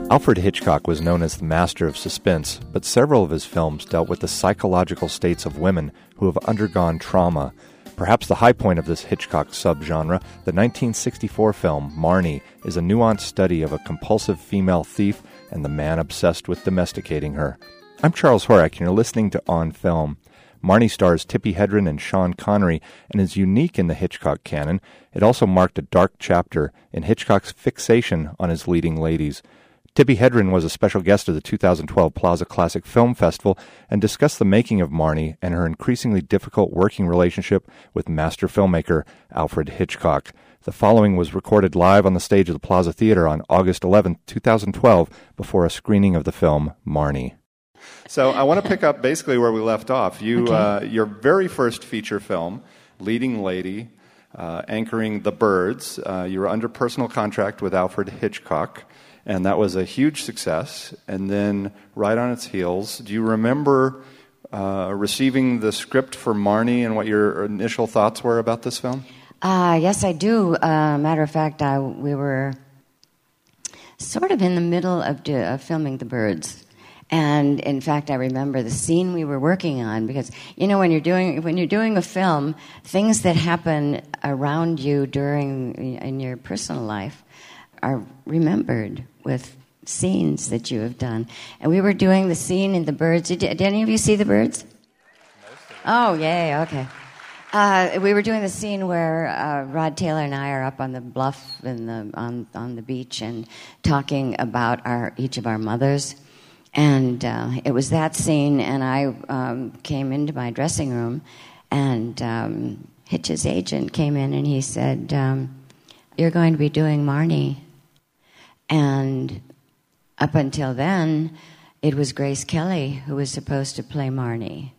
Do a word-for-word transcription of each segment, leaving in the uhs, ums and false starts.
Alfred Hitchcock was known as the master of suspense, but several of his films dealt with the psychological states of women who have undergone trauma. Perhaps the high point of this Hitchcock subgenre, the nineteen sixty-four film Marnie, is a nuanced study of a compulsive female thief and the man obsessed with domesticating her. I'm Charles Horak, and you're listening to On Film. Marnie stars Tippi Hedren and Sean Connery and is unique in the Hitchcock canon. It also marked a dark chapter in Hitchcock's fixation on his leading ladies. Tippi Hedren was a special guest of the two thousand twelve Plaza Classic Film Festival and discussed the making of Marnie and her increasingly difficult working relationship with master filmmaker Alfred Hitchcock. The following was recorded live on the stage of the Plaza Theater on August eleventh, twenty twelve, before a screening of the film Marnie. So I want to pick up basically where we left off. You, okay. uh, your very first feature film, Leading Lady, uh, anchoring The Birds. Uh, you were under personal contract with Alfred Hitchcock. And that was a huge success. And then right on its heels, do you remember uh, receiving the script for Marnie and what your initial thoughts were about this film? Uh, yes, I do. Uh, matter of fact, I, we were sort of in the middle of, do, of filming The Birds. And in fact, I remember the scene we were working on because, you know, when you're doing when you're doing a film, things that happen around you during in your personal life are remembered with scenes that you have done. And we were doing the scene in The Birds. Did, did any of you see The Birds? Oh, yay, okay. Uh, we were doing the scene where uh, Rod Taylor and I are up on the bluff in the, on, on the beach and talking about our each of our mothers. And uh, it was that scene, and I um, came into my dressing room, and um, Hitch's agent came in and he said, um, "You're going to be doing Marnie." And up until then, it was Grace Kelly who was supposed to play Marnie.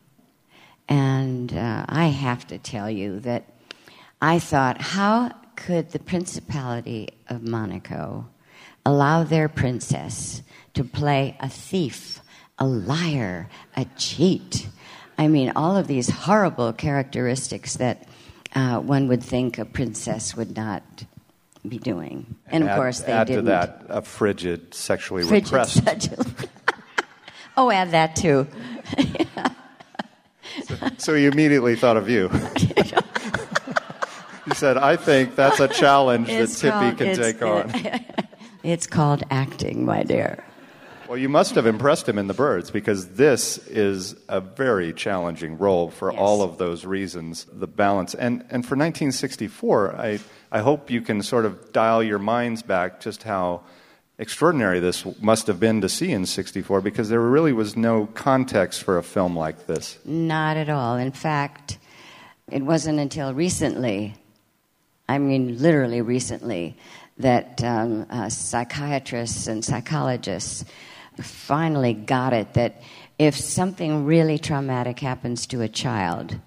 And uh, I have to tell you that I thought, how could the Principality of Monaco allow their princess to play a thief, a liar, a cheat? I mean, all of these horrible characteristics that uh, one would think a princess would not be doing. And, and of add, course they add didn't. Add to that a frigid, sexually frigid, repressed. Sexual. Oh, add that too. so, so he immediately thought of you. He said, "I think that's a challenge it's that called, Tippi can take on." It's called acting, my dear. Well, you must have impressed him in The Birds, because this is a very challenging role for yes. all of those reasons, the balance. And and for nineteen sixty-four, I, I hope you can sort of dial your minds back just how extraordinary this must have been to see in sixty-four, because there really was no context for a film like this. Not at all. In fact, it wasn't until recently, I mean literally recently, that um, uh, psychiatrists and psychologists finally got it that if something really traumatic happens to a child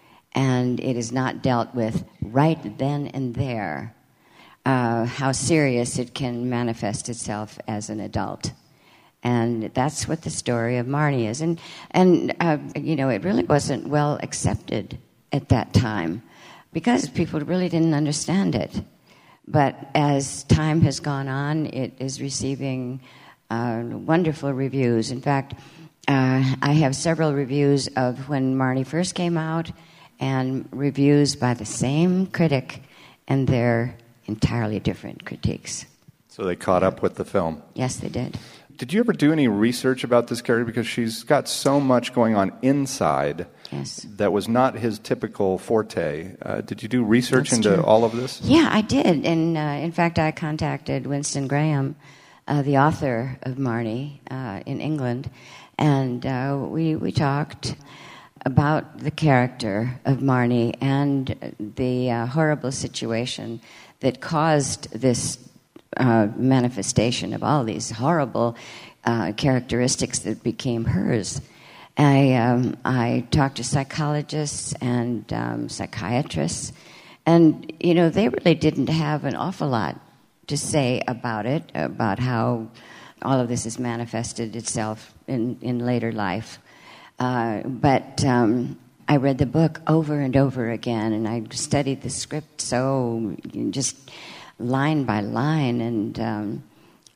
and it is not dealt with right then and there, uh, how serious it can manifest itself as an adult. And that's what the story of Marnie is. And, and uh, you know, it really wasn't well accepted at that time because people really didn't understand it. But as time has gone on, it is receiving uh, wonderful reviews. In fact, uh, I have several reviews of when Marnie first came out and reviews by the same critic, and they're entirely different critiques. So they caught up with the film. Yes, they did. Did you ever do any research about this character? Because she's got so much going on inside yes. that was not his typical forte. Uh, did you do research That's into true. all of this? Yeah, I did. And uh, in fact, I contacted Winston Graham, uh, the author of Marnie, uh, in England, and uh, we, we talked about the character of Marnie and the uh, horrible situation that caused this Uh, manifestation of all these horrible uh, characteristics that became hers. I um, I talked to psychologists and um, psychiatrists, and you know they really didn't have an awful lot to say about it, about how all of this has manifested itself in, in later life. Uh, but um, I read the book over and over again, and I studied the script so just line by line, and um,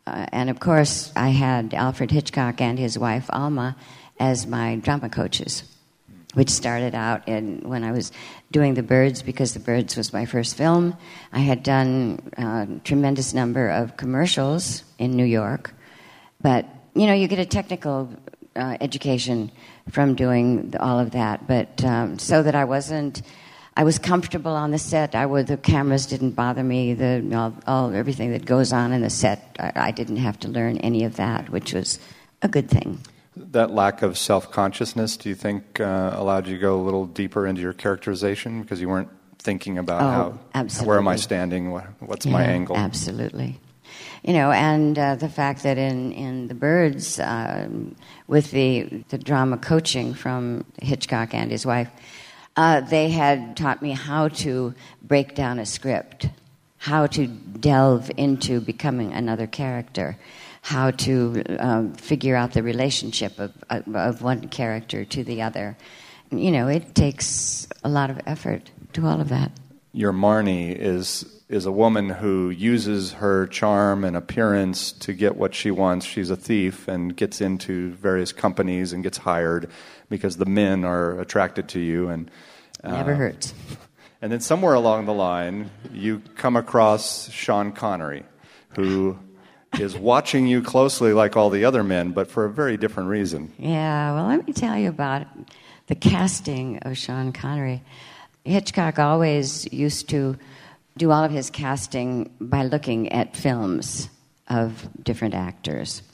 uh, and of course, I had Alfred Hitchcock and his wife, Alma, as my drama coaches, which started out in when I was doing The Birds, because The Birds was my first film. I had done a tremendous number of commercials in New York. But, you know, you get a technical uh, education from doing the, all of that. But um, so that I wasn't, I was comfortable on the set. I would, the cameras didn't bother me. The all, all everything that goes on in the set, I, I didn't have to learn any of that, which was a good thing. That lack of self-consciousness, do you think, uh, allowed you to go a little deeper into your characterization because you weren't thinking about oh, how, absolutely. where am I standing, what, what's yeah, my angle? Absolutely. You know, and uh, the fact that in, in The Birds, uh, with the, the drama coaching from Hitchcock and his wife, uh, they had taught me how to break down a script, how to delve into becoming another character, how to um, figure out the relationship of, of one character to the other. You know, it takes a lot of effort to do all of that. Your Marnie is is a woman who uses her charm and appearance to get what she wants. She's a thief and gets into various companies and gets hired because the men are attracted to you. And uh, never hurts. And then somewhere along the line, you come across Sean Connery, who is watching you closely like all the other men, but for a very different reason. Yeah, well, let me tell you about the casting of Sean Connery. Hitchcock always used to do all of his casting by looking at films of different actors.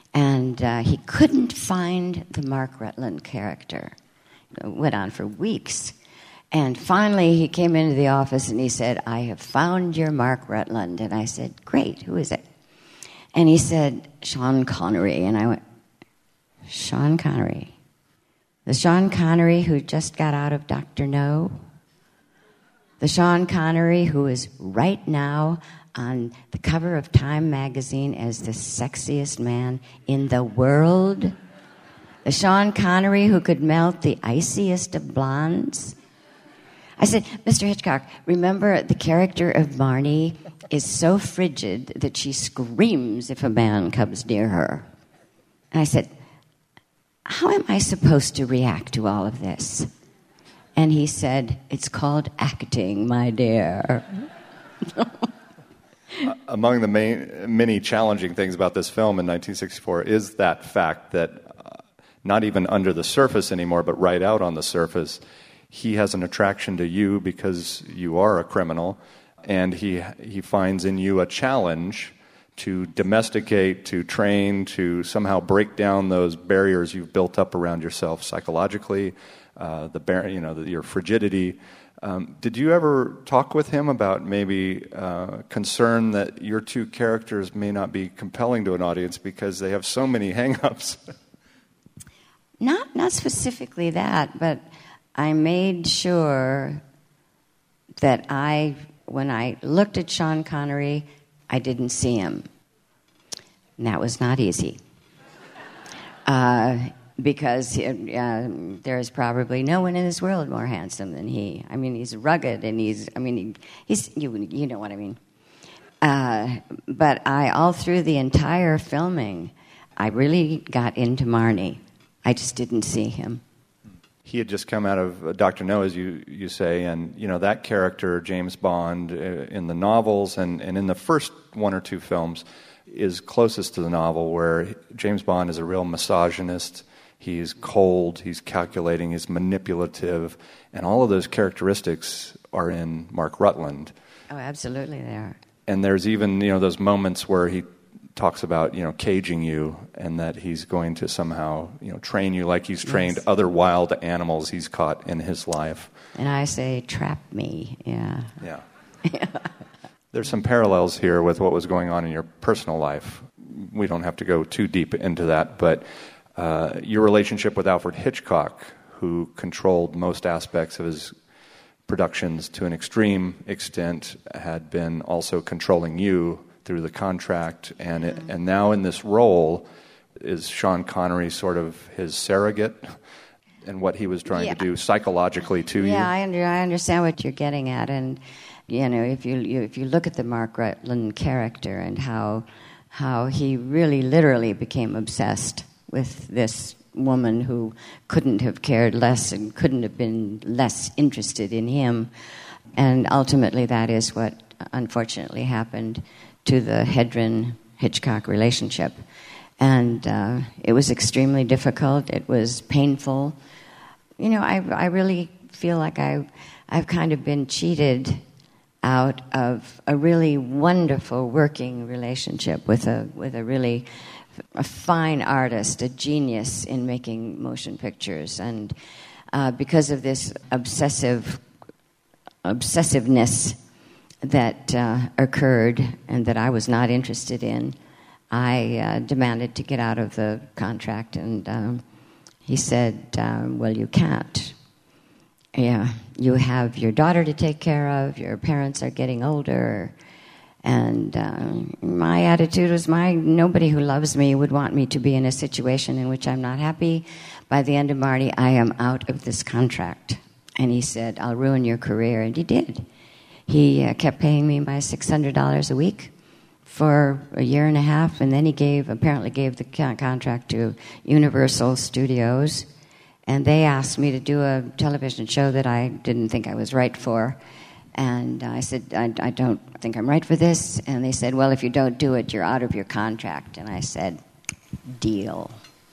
And uh, he couldn't find the Mark Rutland character. It went on for weeks. And finally, he came into the office and he said, I have found your Mark Rutland. And I said, great, who is it? And he said, Sean Connery. And I went, Sean Connery? The Sean Connery who just got out of Doctor No? The Sean Connery who is right now on the cover of Time magazine as the sexiest man in the world? The Sean Connery who could melt the iciest of blondes? I said, Mister Hitchcock, remember the character of Marnie is so frigid that she screams if a man comes near her. And I said, how am I supposed to react to all of this? And he said, it's called acting, my dear. uh, among the main, many challenging things about this film in nineteen sixty-four is that fact that uh, not even under the surface anymore, but right out on the surface, he has an attraction to you because you are a criminal, and he he finds in you a challenge to domesticate, to train, to somehow break down those barriers you've built up around yourself psychologically, uh, the bar- you know the, your frigidity. Um, did you ever talk with him about maybe uh, concern that your two characters may not be compelling to an audience because they have so many hang-ups? Not not specifically that, but I made sure that I, when I looked at Sean Connery, I didn't see him. And that was not easy. Uh, because uh, there is probably no one in this world more handsome than he. I mean, he's rugged and he's, I mean, he, he's, you, you know what I mean. Uh, but I, all through the entire filming, I really got into Marnie. I just didn't see him. He had just come out of Doctor No, as you, you say, and you know that character, James Bond, uh, in the novels and, and in the first one or two films, is closest to the novel, where James Bond is a real misogynist. He's cold, he's calculating, he's manipulative, and all of those characteristics are in Mark Rutland. Oh, absolutely they are. And there's even, you know, those moments where he talks about, you know, caging you, and that he's going to somehow, you know, train you like he's trained yes. other wild animals he's caught in his life. And I say, trap me, yeah. Yeah. There's some parallels here with what was going on in your personal life. We don't have to go too deep into that, but uh, your relationship with Alfred Hitchcock, who controlled most aspects of his productions to an extreme extent, had been also controlling you through the contract, and it, and now in this role, is Sean Connery sort of his surrogate, and what he was trying yeah. to do psychologically to yeah, you? Yeah, I, under, I understand what you're getting at, and you know, if you, you if you look at the Mark Rutland character and how how he really literally became obsessed with this woman who couldn't have cared less and couldn't have been less interested in him. And ultimately that is what unfortunately happened to the Hedren-Hitchcock relationship. And uh, it was extremely difficult. It was painful. You know, I, I really feel like I, I've kind of been cheated out of a really wonderful working relationship with a with a really a fine artist, a genius in making motion pictures. And uh, because of this obsessive obsessiveness that uh, occurred and that I was not interested in, I uh, demanded to get out of the contract, and um, he said, uh, well, you can't. Yeah, you have your daughter to take care of, your parents are getting older, and uh, my attitude was, my nobody who loves me would want me to be in a situation in which I'm not happy. By the end of Marty, I am out of this contract. And he said, I'll ruin your career, and he did. He uh, kept paying me my six hundred dollars a week for a year and a half, and then he gave apparently gave the contract to Universal Studios, and they asked me to do a television show that I didn't think I was right for. And I said, I, I don't think I'm right for this. And they said, well, if you don't do it, you're out of your contract. And I said, deal.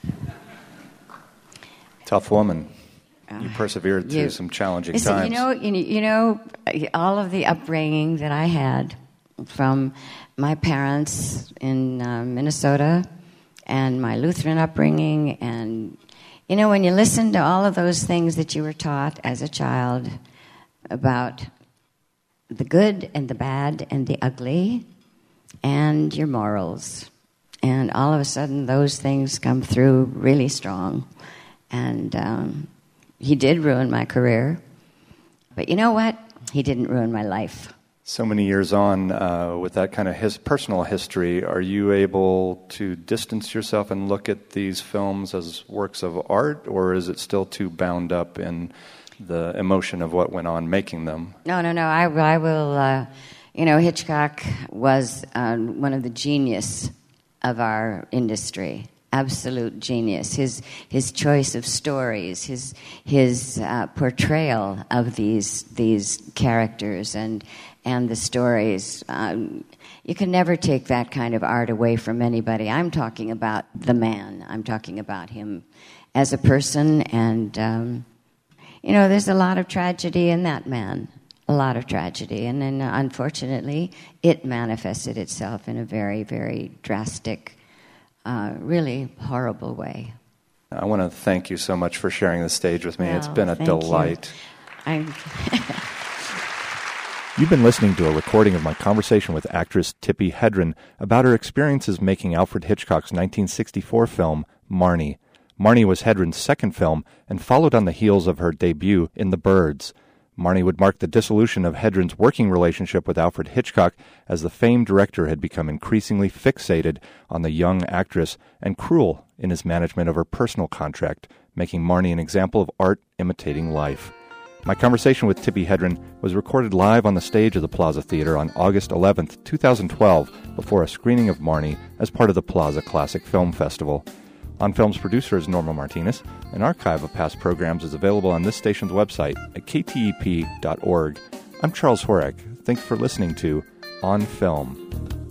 Tough woman. You persevered through you, some challenging listen, times. You know, you, you know, all of the upbringing that I had from my parents in uh, Minnesota and my Lutheran upbringing, and, you know, when you listen to all of those things that you were taught as a child about the good and the bad and the ugly and your morals, and all of a sudden those things come through really strong. And um, he did ruin my career, but you know what? He didn't ruin my life. So many years on, uh, with that kind of his personal history, are you able to distance yourself and look at these films as works of art, or is it still too bound up in the emotion of what went on making them? No, no, no. I, I will, uh, you know, Hitchcock was uh, one of the genius of our industry. Absolute genius. His his choice of stories, his his uh, portrayal of these these characters and and the stories. Um, you can never take that kind of art away from anybody. I'm talking about the man. I'm talking about him as a person, and um, you know, there's a lot of tragedy in that man. A lot of tragedy, and then uh, unfortunately, it manifested itself in a very, very drastic. Uh, really horrible way. I want to thank you so much for sharing the stage with me. Well, it's been a delight. I'm You've been listening to a recording of my conversation with actress Tippi Hedren about her experiences making Alfred Hitchcock's nineteen sixty-four film, Marnie. Marnie was Hedren's second film and followed on the heels of her debut in The Birds. Marnie would mark the dissolution of Hedren's working relationship with Alfred Hitchcock, as the famed director had become increasingly fixated on the young actress and cruel in his management of her personal contract, making Marnie an example of art imitating life. My conversation with Tippi Hedren was recorded live on the stage of the Plaza Theater on August eleventh, twenty twelve, before a screening of Marnie as part of the Plaza Classic Film Festival. On Film's producer is Norma Martinez. An archive of past programs is available on this station's website at k t e p dot org. I'm Charles Horak. Thanks for listening to On Film.